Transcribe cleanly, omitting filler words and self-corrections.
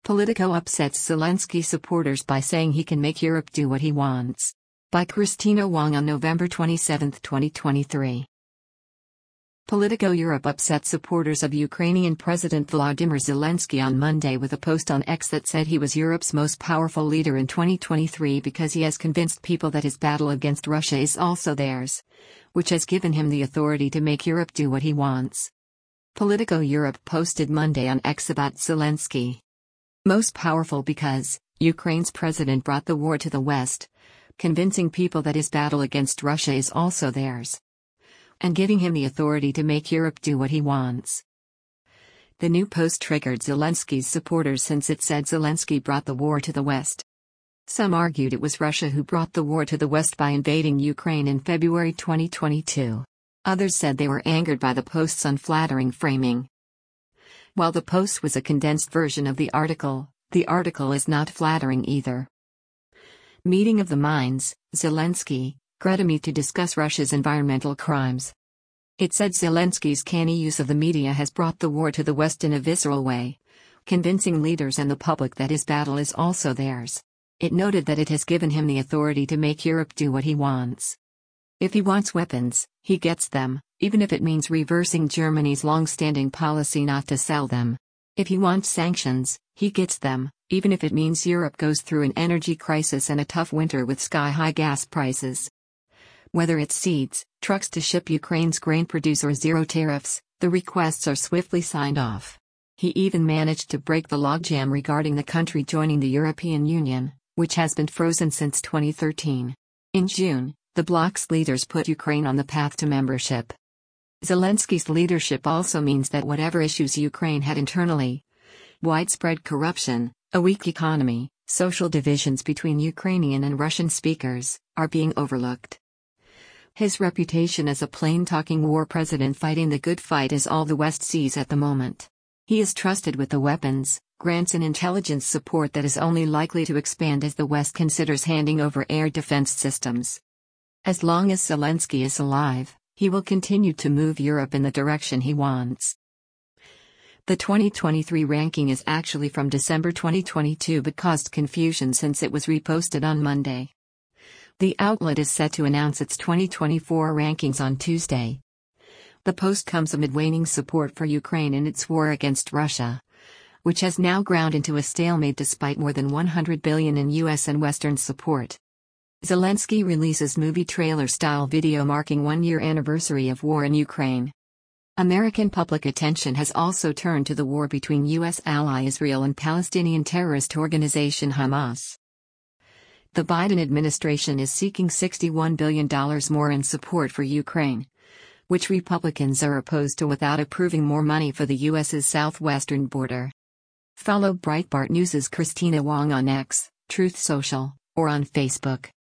Politico upsets Zelensky supporters by saying he can make Europe do what he wants. By Christina Wong on November 27, 2023. Politico Europe upset supporters of Ukrainian President Volodymyr Zelensky on Monday with a post on X that said he was Europe's most powerful leader in 2023 because he has convinced people that his battle against Russia is also theirs, which has given him the authority to make Europe do what he wants. Politico Europe posted Monday on X about Zelensky. Most powerful because Ukraine's president brought the war to the West, convincing people that his battle against Russia is also theirs, and giving him the authority to make Europe do what he wants. The new post triggered Zelensky's supporters since it said Zelensky brought the war to the West. Some argued it was Russia who brought the war to the West by invading Ukraine in February 2022. Others said they were angered by the post's unflattering framing. While the post was a condensed version of the article is not flattering either. Meeting of the minds, Zelensky, Greta meet to discuss Russia's environmental crimes. It said Zelensky's canny use of the media has brought the war to the West in a visceral way, convincing leaders and the public that his battle is also theirs. It noted that it has given him the authority to make Europe do what he wants. If he wants weapons, he gets them, even if it means reversing Germany's long-standing policy not to sell them. If he wants sanctions, he gets them, even if it means Europe goes through an energy crisis and a tough winter with sky-high gas prices. Whether it's seeds, trucks to ship Ukraine's grain produce or zero tariffs, the requests are swiftly signed off. He even managed to break the logjam regarding the country joining the European Union, which has been frozen since 2013. In June, the bloc's leaders put Ukraine on the path to membership. Zelensky's leadership also means that whatever issues Ukraine had internally, widespread corruption, a weak economy, social divisions between Ukrainian and Russian speakers, are being overlooked. His reputation as a plain-talking war president fighting the good fight is all the West sees at the moment. He is trusted with the weapons, grants and intelligence support that is only likely to expand as the West considers handing over air defense systems. As long as Zelensky is alive, he will continue to move Europe in the direction he wants. The 2023 ranking is actually from December 2022 but caused confusion since it was reposted on Monday. The outlet is set to announce its 2024 rankings on Tuesday. The post comes amid waning support for Ukraine in its war against Russia, which has now ground into a stalemate despite more than $100 billion in U.S. and Western support. Zelensky releases movie trailer-style video marking one-year anniversary of war in Ukraine. American public attention has also turned to the war between U.S. ally Israel and Palestinian terrorist organization Hamas. The Biden administration is seeking $61 billion more in support for Ukraine, which Republicans are opposed to without approving more money for the U.S.'s southwestern border. Follow Breitbart News' Christina Wong on X, Truth Social, or on Facebook.